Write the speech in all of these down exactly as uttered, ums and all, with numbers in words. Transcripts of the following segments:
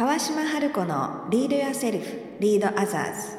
川島春子の Lead Yourself, Lead Others。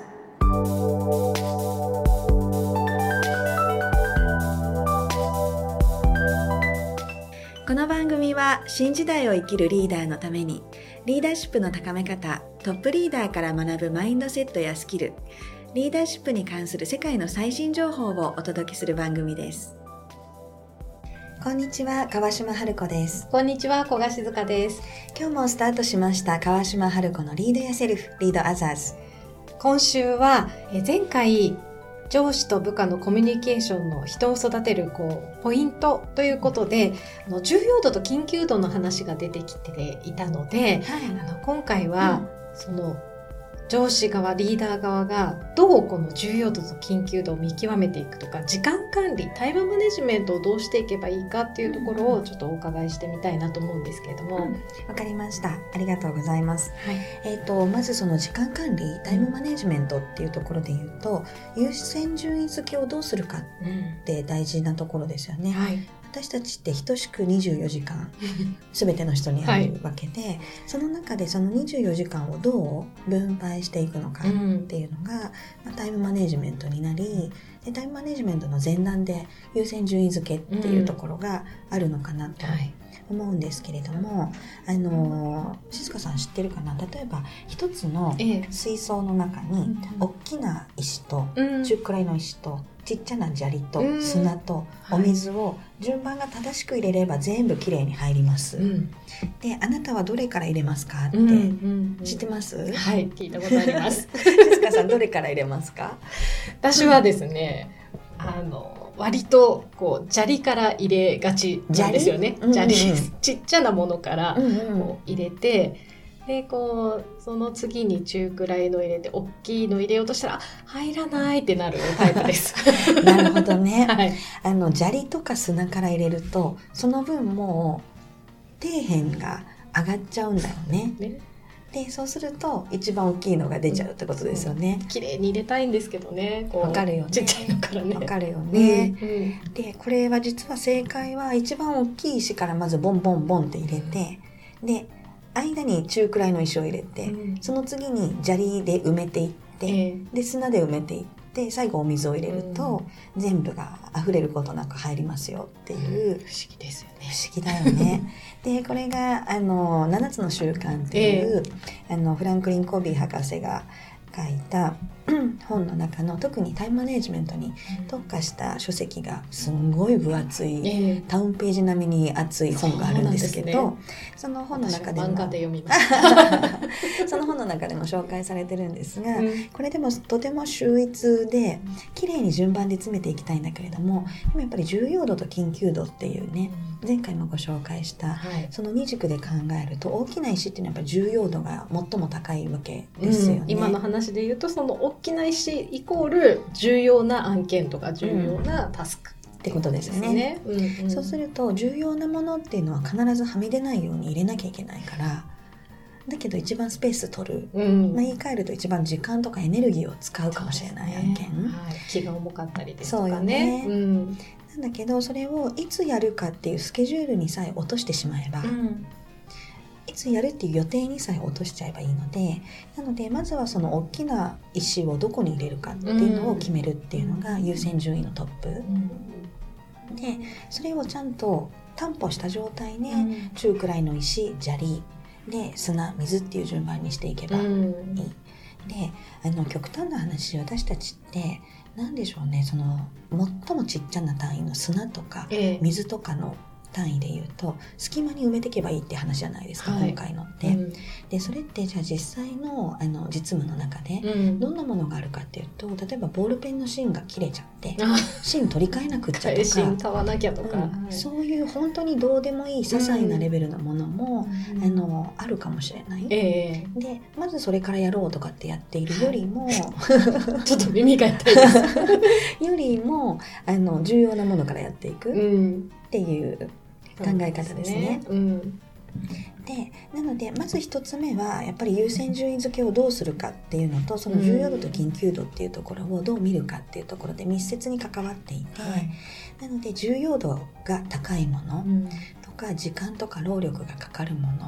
この番組は新時代を生きるリーダーのためにリーダーシップの高め方、トップリーダーから学ぶマインドセットやスキル、リーダーシップに関する世界の最新情報をお届けする番組です。こんにちは、川島春子です。 こんにちは、小賀静香です。 今日もスタートしました川島春子の Lead Yourself, Lead Others。 今週は前回上司と部下のコミュニケーションの人を育てるこうポイントということで、あの重要度と緊急度の話が出てきていたので、はい、あの今回は、うん、その上司側、リーダー側がどうこの重要度と緊急度を見極めていくとか、時間管理、タイムマネジメントをどうしていけばいいかっていうところをちょっとお伺いしてみたいなと思うんですけれども。わ、 うん、かりました。ありがとうございます。はい、えーと、まずその時間管理、タイムマネジメントっていうところで言うと、優先順位付けをどうするかって大事なところですよね。うん、はい、私たちって等しくにじゅうよじかん全ての人にあるわけで、はい、その中でそのにじゅうよじかんをどう分配していくのかっていうのが、うん、まあ、タイムマネジメントになり、でタイムマネジメントの前段で優先順位付けっていうところがあるのかなと思うんですけれども、あの静香さん知ってるかな。例えば一つの水槽の中に大きな石と中くらいの石とちっちゃな砂利と砂とお水を順番が正しく入れれば全部きれいに入ります、うん、であなたはどれから入れますかって知ってます？うんうんうん、 はい、聞いたことあります静香さんどれから入れますか？ 私はですね、あの割とこう砂利から入れがちなんですよね。砂利、うんうん、ちっちゃなものからこう入れて、でこうその次に中くらいの入れて大きいの入れようとしたら入らないってなるタイプですなるほどね、はい、あの砂利とか砂から入れるとその分もう底辺が上がっちゃうんだよね。ね、でそうすると一番大きいのが出ちゃうってことですよね。 綺麗に入れたいんですけどね。 わかるよね。 ちっちゃいのからね。 わかるよね、うんうん、でこれは実は正解は一番大きい石からまずボンボンボンって入れて、で間に中くらいの石を入れて、うん、その次に砂利で埋めていって、えー、で砂で埋めていって最後お水を入れると、うん、全部が溢れることなく入りますよっていう、 うん、不思議ですよね。 不思議だよねでこれがあのななつの習慣っていう、えー、あのフランクリン・コビー博士が書いた本の中の特にタイムマネジメントに特化した書籍がすんごい分厚い、えー、タウンページ並みに厚い本があるんですけど、その本の中でも漫画で読みましたその本の中でも紹介されてるんですが、うん、これでもとても秀逸で綺麗に順番で詰めていきたいんだけれども、でもやっぱり重要度と緊急度っていうね、前回もご紹介した、はい、その二軸で考えると大きな石っていうのはやっぱり重要度が最も高いわけですよね、うん、 今の話で言うとその大きな石イコール重要な案件とか重要なタスク、 うん、ってことですよね、うんうん、そうすると重要なものっていうのは必ずはみ出ないように入れなきゃいけないから、だけど一番スペース取る、うん、まあ、言い換えると一番時間とかエネルギーを使うかもしれない案件、ね、 はい、気が重かったりですとかね、そうよね、うん、 なんだけどそれをいつやるかっていうスケジュールにさえ落としてしまえば、うん、いつやるっていう予定にさえ落としちゃえばいいので、なのでまずはその大きな石をどこに入れるかっていうのを決めるっていうのが優先順位のトップ、うん、でそれをちゃんと担保した状態で、うん、中くらいの石、砂利で砂、水っていう順番にしていけばいい、うん、であの極端な話、私たちってなんでしょうね、その最もちっちゃな単位の砂とか水とかの単位で言うと隙間に埋めていけばいいって話じゃないですか、はい、今回のって、うん、でそれってじゃあ実際 の, あの実務の中でどんなものがあるかっていうと、例えばボールペンの芯が切れちゃって芯取り替えなくっちゃとか芯買わなきゃとか、うんはい、そういう本当にどうでもいい些細なレベルのものも、うん、あのあるかもしれない、えー、でまずそれからやろうとかってやっているよりもちょっと耳が痛いですよりもあの重要なものからやっていくっていう考え方ですね。うん、でなのでまず一つ目はやっぱり優先順位付けをどうするかっていうのと、その重要度と緊急度っていうところをどう見るかっていうところで密接に関わっていて、はい、なので重要度が高いものとか時間とか労力がかかるもの、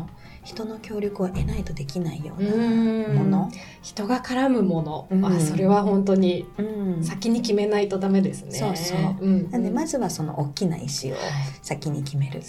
人の協力を得ないとできないようなもの、 人が絡むもの、 うん、 あそれは本当に先に決めないとダメですね。 そうそう、うん、なんでまずはその大きな石を先に決める、はい、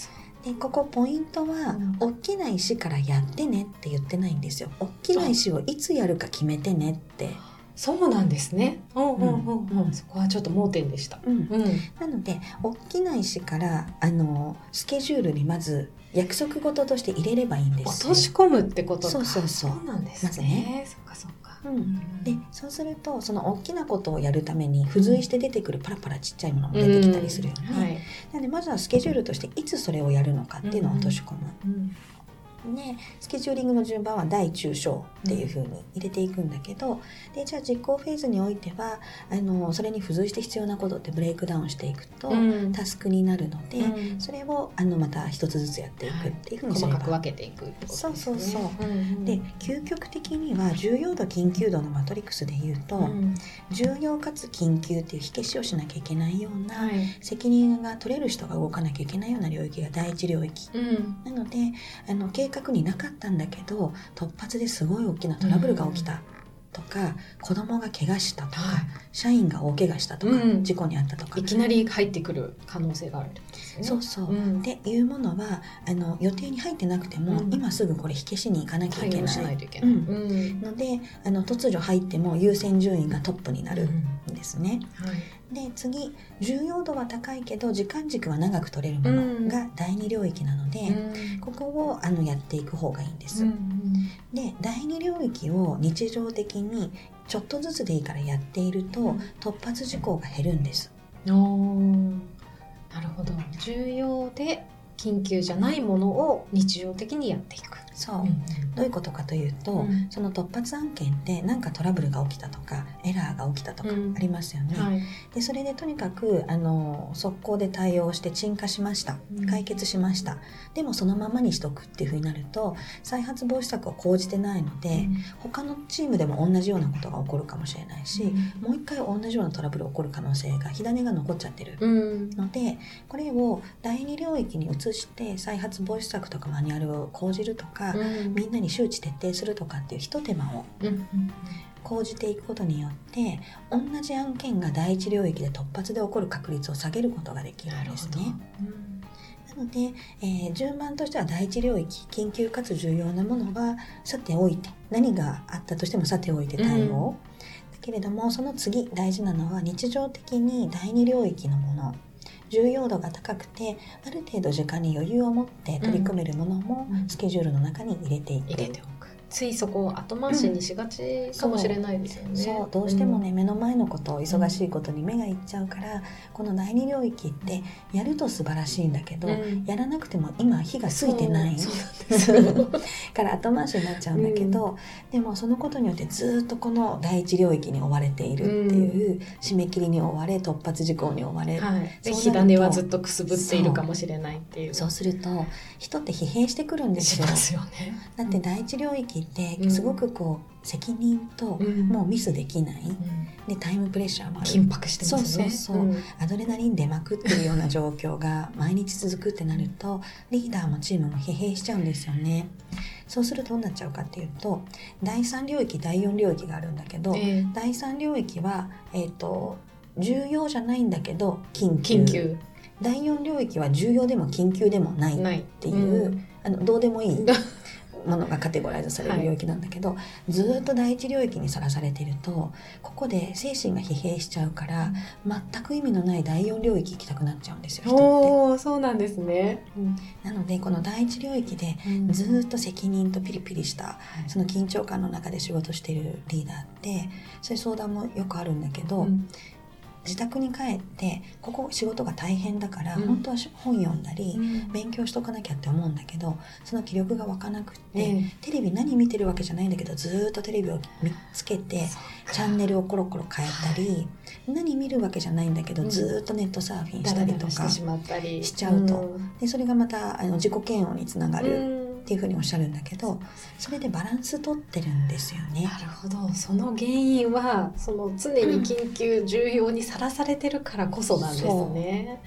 でここポイントは、うん、大きな石からやってねって言ってないんですよ。大きな石をいつやるか決めてねって。 そうなんですね。うんうんうんうん、そこはちょっと盲点でした。 うんうん、なので大きな石からあのスケジュールにまず約束事として入れればいいんですよ。 落とし込むってことか。 そうそうそう。 そうなんですね。まずね。そっかそっか。 うん、でそうするとその大きなことをやるために付随して出てくるパラパラちっちゃいものも出てきたりするよね。うんはい、なのでまずはスケジュールとしていつそれをやるのかっていうのを落とし込む。うんうんね、スケジューリングの順番は大中小っていう風に入れていくんだけど、でじゃあ実行フェーズにおいてはあのそれに付随して必要なことってブレイクダウンしていくと、うん、タスクになるので、うん、それをあのまた一つずつやっていくっていう風にすれば、 はい、細かく分けていくってことですね。 そうそうそう、うんうん、で究極的には重要度緊急度のマトリックスでいうと、うん、重要かつ緊急っていう火消しをしなきゃいけないような、はい、責任が取れる人が動かなきゃいけないような領域が第一領域、うん、なのであの計画になかったんだけど突発ですごい大きなトラブルが起きたとか、うん、子供が怪我したとか、はい、社員が大怪我したとか、うん、事故に遭ったとかいきなり入ってくる可能性があるってことですね。 そうそう、うん、っていうものはあの予定に入ってなくても、うん、今すぐこれ火消しに行かなきゃいけない、 しないといけない、うんうん、のであの突如入っても優先順位がトップになるんですね、うんはい、で次重要度は高いけど時間軸は長く取れるものがだいに領域なので、うん、ここをあのやっていく方がいいんです、うん、でだいに領域を日常的にちょっとずつでいいからやっていると、うん、突発事項が減るんです。 おー、なるほど。重要で緊急じゃないものを日常的にやっていく。 そう、うん、どういうことかというと、うん、その突発案件って何かトラブルが起きたとかエラーが起きたとかありますよね、うんはい、でそれでとにかくあの速攻で対応して鎮火しました、解決しました、でもそのままにしとくっていう風になると再発防止策を講じてないので、他のチームでも同じようなことが起こるかもしれないし、もう一回同じようなトラブルが起こる可能性が火種が残っちゃってるので、これをだいに領域に移して再発防止策とかマニュアルを講じるとか、うん、みんなに周知徹底するとかっていう一手間を講じていくことによって同じ案件が第一領域で突発で起こる確率を下げることができるんですね。なので、えー、順番としては第一領域緊急かつ重要なものはさておいて、何があったとしてもさておいて対応、うん、だけれどもその次大事なのは日常的に第二領域のもの、重要度が高くてある程度時間に余裕を持って取り組めるものもスケジュールの中に入れていく、 入れておく。ついそこを後回しにしがちかもしれないですよね、うん、 そう、どうしてもね、うん、目の前のこと、忙しいことに目がいっちゃうから、このだいに領域ってやると素晴らしいんだけど、うん、やらなくても今火がついてないから後回しになっちゃうんだけど、うん、でもそのことによってずっとこのだいいち領域に追われているっていう、うん、締め切りに追われ突発事項に追われ、 はい、火種はずっとくすぶっているかもしれないっていう。 そう、そうすると人って疲弊してくるんですよ。 しますよね。 だってだいいち領域ってすごくこう責任ともうミスできない、うん、でタイムプレッシャーもある、 緊迫してますね。 そうそうそう、うん、アドレナリン出まくってるような状況が毎日続くってなるとリーダーもチームも疲弊しちゃうんですよね。そうするとどうなっちゃうかっていうとだいさん領域だいよん領域があるんだけど、えー、だいさん領域は、えーと、重要じゃないんだけど緊急、 緊急、 だいよん領域は重要でも緊急でもないっていう、うん、あのどうでもいいものがカテゴライズされる領域なんだけど、はい、ずっと第一領域にさらされているとここで精神が疲弊しちゃうから、うん、全く意味のないだいよん領域行きたくなっちゃうんですよ、人って。 おー、そうなんですね、 うん、なのでこの第一領域でずっと責任とピリピリした、うん、その緊張感の中で仕事しているリーダーってそういう相談もよくあるんだけど、うん、自宅に帰ってここ仕事が大変だから、うん、本当は本読んだり、うん、勉強しとかなきゃって思うんだけどその気力が湧かなくって、うん、テレビ何見てるわけじゃないんだけどずっとテレビを見つけてチャンネルをコロコロ変えたり、はい、何見るわけじゃないんだけど、うん、ずっとネットサーフィンしたりとかしちゃうと、うん、でそれがまたあの自己嫌悪につながる、うんっていうふうにおっしゃるんだけど、それでバランス取ってるんですよね。 なるほど。その原因はその常に緊急重要にさらされてるからこそなんですね。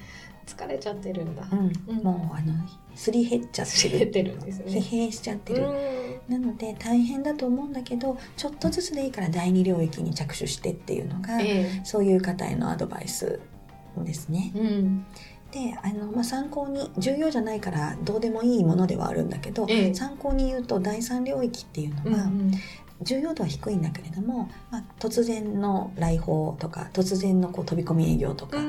疲れちゃってるんだ、 うんうん、もうあのすり減っちゃってるてるんですね。 疲弊しちゃってる、うん、なので大変だと思うんだけどちょっとずつでいいからだいに領域に着手してっていうのが、えー、そういう方へのアドバイスですね、うん、であの、まあ、参考に重要じゃないからどうでもいいものではあるんだけど、えー、参考に言うとだいさん領域っていうのは、うんうん、重要度は低いんだけれども、まあ、突然の来訪とか突然のこう飛び込み営業とか、うん、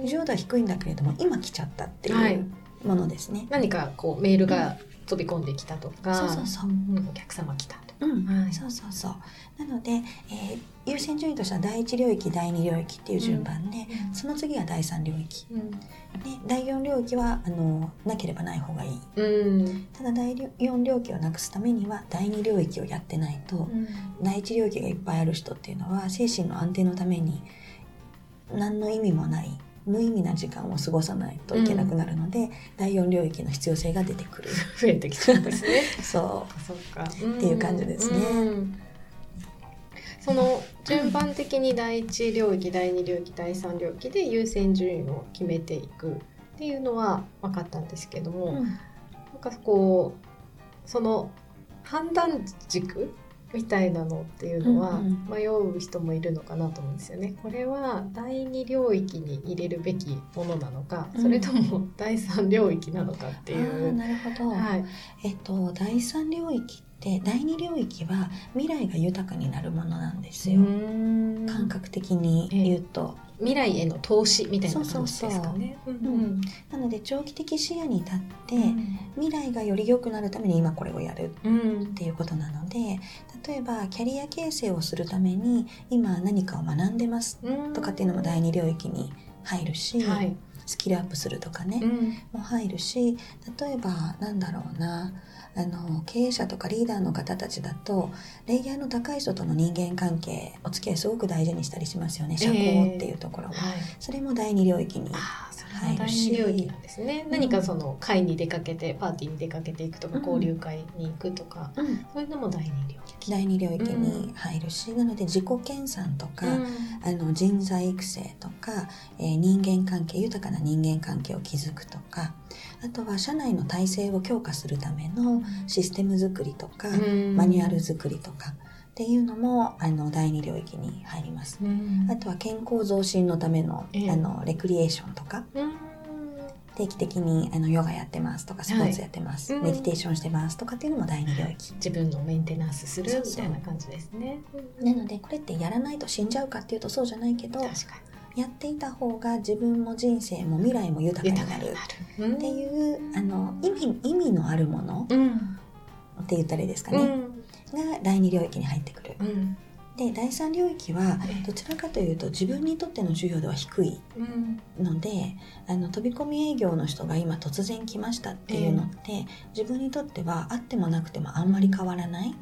重要度は低いんだけれども今来ちゃったっていうものですね、はい、 何かこうメールが飛び込んできたとか、 うん、そうそうそう、 うん、お客様来たとか、 うんはい、そうそうそうなので、えー、優先順位としてはだいいち領域だいに領域っていう順番で、うん、その次はだいさん領域、うん、でだいよん領域はあのなければない方がいい、うん、ただだいよん領域をなくすためにはだいに領域をやってないと、うん、だいいち領域がいっぱいある人っていうのは精神の安定のために何の意味もない無意味な時間を過ごさないといけなくなるので、うん、だいよん領域の必要性が出てくる増えてきちゃうんですねそうそうかっていう感じですね、うん、 その順番的にだいいち領域だいに領域だいさん領域で優先順位を決めていくっていうのは分かったんですけども、うん、なんかこうその判断軸みたいなのっていうのは迷う人もいるのかなと思うんですよね。これはだいに領域に入れるべきものなのか、それともだいさん領域なのかっていう、 うん、あなるほど、はいえっと、だいさん領域ってだいに領域は未来が豊かになるものなんですよ。感覚的に言うと、 え未来への投資みたいな感じですかね。 なので長期的視野に立って、うん、未来がより良くなるために今これをやるっていうことなので、例えばキャリア形成をするために今何かを学んでますとかっていうのもだいに領域に入るし、はい、スキルアップするとかね、うん、も入るし、例えばなんだろうなあの経営者とかリーダーの方たちだとレイヤーの高い人との人間関係お付き合いすごく大事にしたりしますよね、社交っていうところは、えーはい、それもだいに領域に入るし、 だいに領域なんですね、うん、何かその会に出かけてパーティーに出かけていくとか、うん、交流会に行くとか、うん、そういうのもだいに領域だいに領域に入るし、うん、なので自己研鑽とか、うん、あの人材育成とか、えー、人間関係豊かな人間関係を築くとか、あとは社内の体制を強化するためのシステム作りとか、うん、マニュアル作りとかっていうのもあのだいに領域に入ります、うん、あとは健康増進のための、えー、あのレクリエーションとか、うん、定期的にあのヨガやってますとかスポーツやってます、はい、メディテーションしてますとかっていうのもだいに領域、 自分のメンテナンスするみたいな感じですね。 なのでこれってやらないと死んじゃうかっていうとそうじゃないけど、確かにやっていた方が自分も人生も未来も豊かになるっていう、うん、あの意味、意味のあるもの、うん、って言ったらいいですかね、うん、がだいに領域に入ってくる、うん、でだいさん領域はどちらかというと自分にとっての重要度は低いので、うん、あの飛び込み営業の人が今突然来ましたっていうのって、えー、自分にとってはあってもなくてもあんまり変わらない、うん、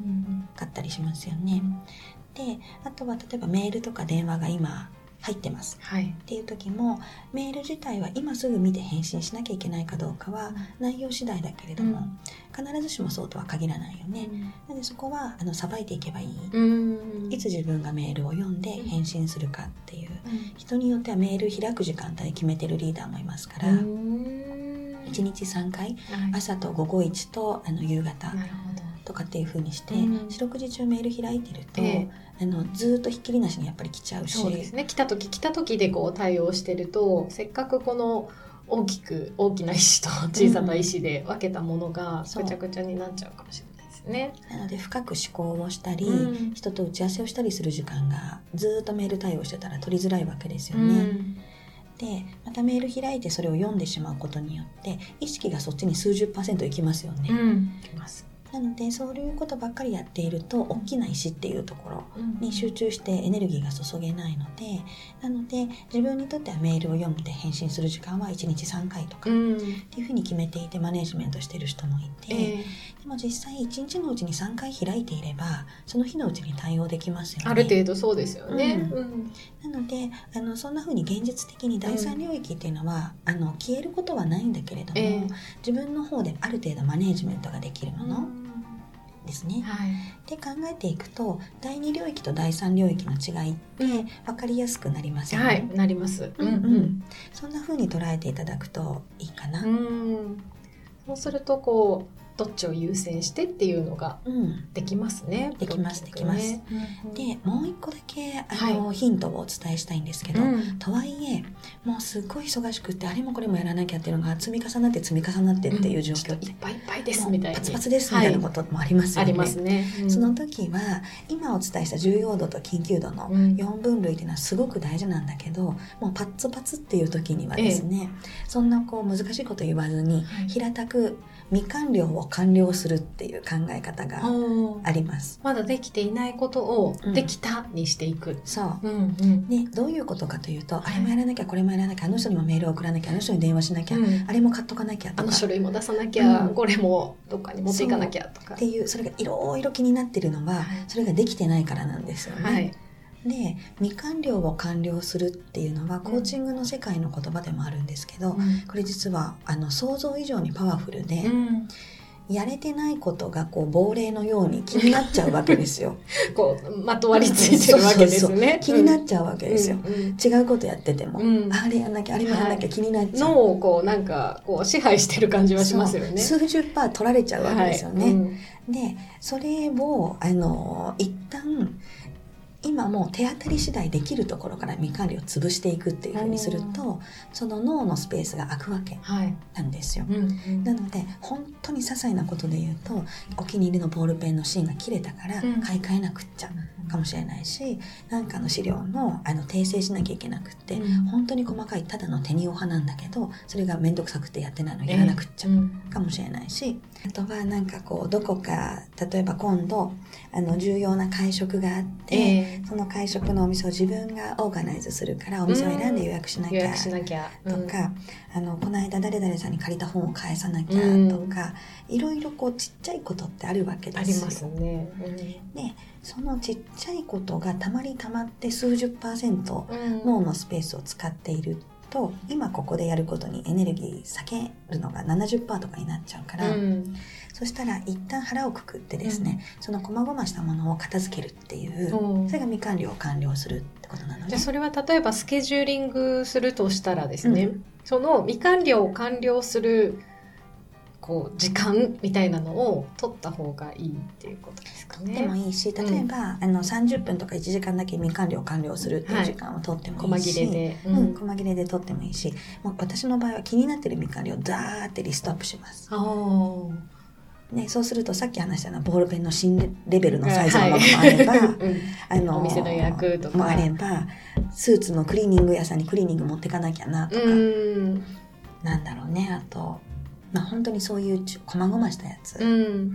かったりしますよね。であとは例えばメールとか電話が今入ってます、はい、っていう時もメール自体は今すぐ見て返信しなきゃいけないかどうかは内容次第だけれども、うん、必ずしもそうとは限らないよね、うん、なのでそこはあのさばいていけばいい、うん、いつ自分がメールを読んで返信するかっていう、うん、人によってはメール開く時間帯決めてるリーダーもいますから、うん、いちにちさんかい、はい、朝と午後いちとあの夕方とかっていう風にして、うん、四六時中メール開いてると、えーあのずっとひっきりなしにやっぱり来ちゃうし、 そうですね、来た時来た時でこう対応してると、せっかくこの大きく大きな石と小さな石で分けたものがぐちゃぐちゃになっちゃうかもしれないですね。 なので深く思考をしたり、うん、人と打ち合わせをしたりする時間がずっとメール対応してたら取りづらいわけですよね、うん、でまたメール開いてそれを読んでしまうことによって意識がそっちに数十パーセントいきますよね、うん、いきます。なのでそういうことばっかりやっていると大きな石っていうところに集中してエネルギーが注げないので、なので自分にとってはメールを読んで返信する時間はいちにちさんかいとかっていうふうに決めていてマネジメントしてる人もいて、えー、でも実際いちにちのうちにさんかい開いていればその日のうちに対応できますよね。 ある程度そうですよね、 うんうん、なのであのそんなふうに現実的にだいさん領域っていうのは、うん、あの消えることはないんだけれども、えー、自分の方である程度マネジメントができるもの、うんですね。 はい、 で考えていくとだいに領域とだいさん領域の違いって分かりやすくなりますよね。 はい、なります、 うんうん、そんな風に捉えていただくといいかな。 うん、そうするとこうどっちを優先してっていうのができますね。 うん、できますできます、うんうん、でもう一個だけあの、はい、ヒントをお伝えしたいんですけど、うん、とはいえもうすごい忙しくってあれもこれもやらなきゃっていうのが積み重なって積み重なってっていう状況って、うん、 いっぱいいっぱいですみたいなパツパツですみたいなこともありますよね、 はい、ありますね、 うん、その時は今お伝えした重要度と緊急度のよんぶん類っていうのはすごく大事なんだけど、もうパッツパツっていう時にはですね、ええ、そんなこう難しいこと言わずに、はい、平たく未完了を完了するっていう考え方があります。 まだできていないことをできたにしていく、うん、 そう、うんうん、でどういうことかというと、はい、あれもやらなきゃこれもやらなきゃあの人にもメールを送らなきゃあの人に電話しなきゃ、うん、あれも買っとかなきゃとかあの書類も出さなきゃ、うん、これもどっかに持っていかなきゃとかっていう、それがいろいろ気になってるのは、はい、それができてないからなんですよね、はい、で未完了を完了するっていうのはコーチングの世界の言葉でもあるんですけど、うん、これ実はあの想像以上にパワフルで、うん、やれてないことがこう亡霊のように気になっちゃうわけですよこうまとわりついてるわけですね。そうそうそう、 気になっちゃうわけですよ、 うんうん、 違うことやってても、うん、あれやんなきゃあれもやんなきゃ気になっちゃう、 はい、脳をこうなんかこう支配してる感じはしますよね。 数十パー取られちゃうわけですよね、はい、うん、でそれをあの一旦今もう手当たり次第できるところから未完了を潰していくっていうふうにすると、その脳のスペースが空くわけなんですよ、はい、うんうん、なので本当に些細なことで言うとお気に入りのボールペンの芯が切れたから買い替えなくっちゃかもしれないし、なんかの資料のあの訂正しなきゃいけなくって、うん、本当に細かいただの手にお派なんだけどそれがめんどくさくてやってないのやらなくっちゃかもしれないし、あとはなんかこうどこか例えば今度あの重要な会食があって、えー、その会食のお店を自分がオーガナイズするからお店を選んで予約しなきゃ、うん、予約しなきゃ、うん、とかあのこの間誰々さんに借りた本を返さなきゃとか、うん、いろいろこうちっちゃいことってあるわけですよ。 ありますね、うん、 でそのちっちゃいことがたまりたまって数十パーセント脳のスペースを使っていると、今ここでやることにエネルギー避けるのが ななじゅっパーセント とかになっちゃうから、うん、そしたら一旦腹をくくってですね、うん、その細々したものを片付けるっていう、うん、それが未完了を完了するってことなので、 じゃあそれは例えばスケジューリングするとしたらですね、うん、その未完了を完了するこう時間みたいなのを取った方がいいっていうことですかね。 でもいいし、例えば、うん、あのさんじゅっぷんとかいちじかんだけ未完了完了するっていう時間を取ってもいいし、はい、細切れで、うんうん、細切れで取ってもいいし、もう私の場合は気になってる未完了をダーってリストアップします。あね、そうするとさっき話したのはボールペンの新レベルのサイズのものもあれば、はい、うん、あのお店の予約とかもあれば、スーツのクリーニング屋さんにクリーニング持ってかなきゃなとか、うん、なんだろうね、あとまあ、本当にそういう細々したやつ、うん、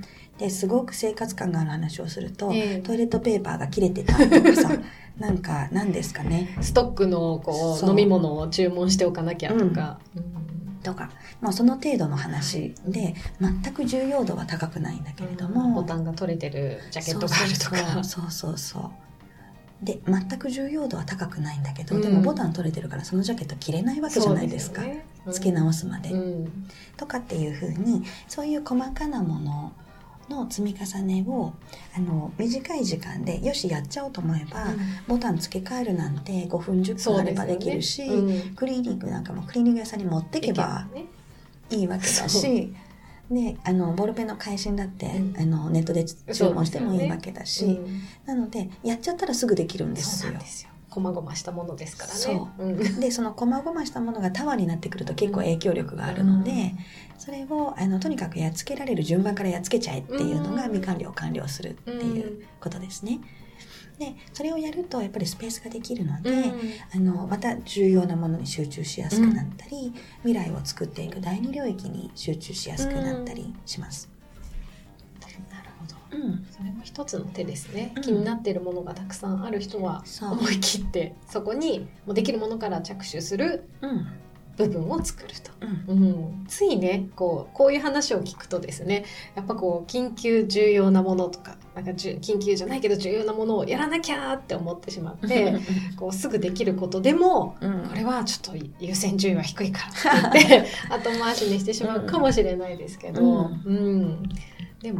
ですごく生活感がある話をすると、えー、トイレットペーパーが切れてたとかさなんか何ですかね、 ストックのこう飲み物を注文しておかなきゃとか、うん、 とか、まあ、その程度の話で全く重要度は高くないんだけれども、 うん、ボタンが取れてるジャケットがあるとか、 そうそうそうで全く重要度は高くないんだけど、うん、でもボタン取れてるからそのジャケット着れないわけじゃないですか、ね、うん、付け直すまで、うん、とかっていう風にそういう細かなものの積み重ねをあの短い時間でよしやっちゃおうと思えば、うん、ボタン付け替えるなんてごふんじゅっぷんあればできるし、ね、うん、クリーニングなんかもクリーニング屋さんに持ってけばいいわけだし、であのボールペンの回収だって、うん、あのネットで注文してもいいわけだし、ね、うん、なのでやっちゃったらすぐできるんですよ。 そうなんですよ、細々したものですからね。 そう、うん、でその細々したものがタワーになってくると結構影響力があるので、うん、それをあのとにかくやっつけられる順番からやっつけちゃえっていうのが未完了を完了するっていうことですね。でそれをやるとやっぱりスペースができるので、うん、あのまた重要なものに集中しやすくなったり、うん、未来を作っていくだいに領域に集中しやすくなったりします、 うん、なるほど、うん、それも一つの手ですね、うん、気になっているものがたくさんある人は思い切ってそこにもうできるものから着手する、うん、部分を作ると、うんうん、ついねこう、こういう話を聞くとですね、やっぱこう緊急重要なものとか、なんか緊急じゃないけど重要なものをやらなきゃって思ってしまってこうすぐできることでも、うん、これはちょっと優先順位は低いからって言って後回しにしてしまうかもしれないですけど、うんうん、でも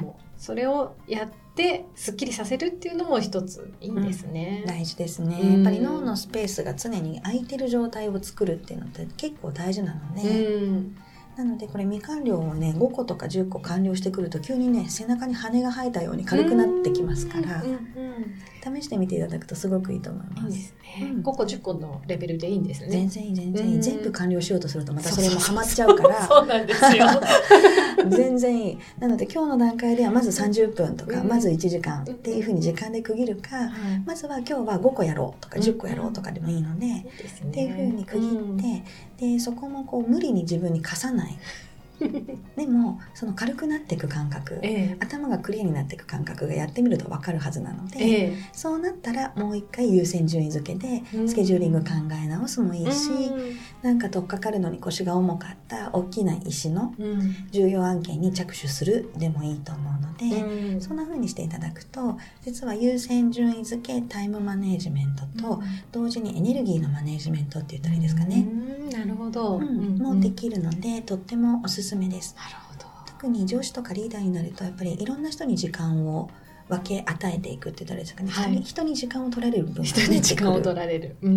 それをやってすっきりさせるっていうのも一ついいんですね、 うん、大事ですね、 うん、 やっぱり脳のスペースが常に空いてる状態を作るっていうのって結構大事なので、うん、なのでこれ未完了をねごことかじゅっこ完了してくると急にね背中に羽が生えたように軽くなってきますから、うんうんうん、試してみていただくとすごくいいと思います。いいですね、うん、ごこじゅっこのレベルでいいんですね。 全然いい全然いい、うん、全部完了しようとするとまたそれもハマっちゃうからそうなんですよ全然いい。なので今日の段階ではまずさんじゅっぷんとか、うん、まずいちじかんっていうふうに時間で区切るか、うん、まずは今日はごこやろうとかじゅっこやろうとかでもいいので、うん、っていうふうに区切って、うん、でそこもこう無理に自分に課さないでもその軽くなっていく感覚、ええ、頭がクリアになっていく感覚がやってみると分かるはずなので、ええ、そうなったらもう一回優先順位付けでスケジューリング考え直すもいいし、うん、なんか取っかかるのに腰が重かった大きな石の重要案件に着手するでもいいと思うので、うん、そんな風にしていただくと実は優先順位付けタイムマネジメントと同時にエネルギーのマネジメントって言ったらいいですかね、 うん、なるほど、 うん、もうできるのでとってもおすすめです。 なるほど。 特に上司とかリーダーになるとやっぱりいろんな人に時間を分け与えていくって言ったらいいですかね、はい、人に、人に時間を取られる部分が人に時間を取られる、うんうん、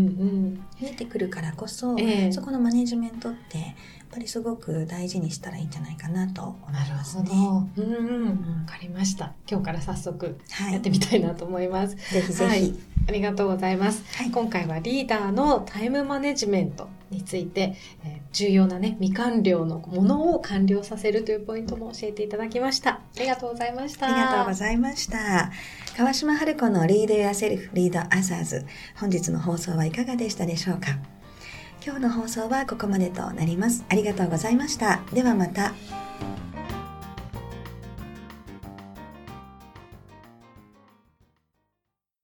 増えてくるからこそ、えー、そこのマネジメントってやっぱりすごく大事にしたらいいんじゃないかなと思いますね。 なるほど、うんうん、分かりました。今日から早速やってみたいなと思います、 はい、ぜひぜひ、はい、 ありがとうございます、はい、今回はリーダーのタイムマネジメントについて、えー、重要なね未完了のものを完了させるというポイントも教えていただきました。ありがとうございました。 ありがとうございました。川島春子のリードやセルフリードアザーズ、本日の放送はいかがでしたでしょうか。今日の放送はここまでとなります。ありがとうございました。ではまた。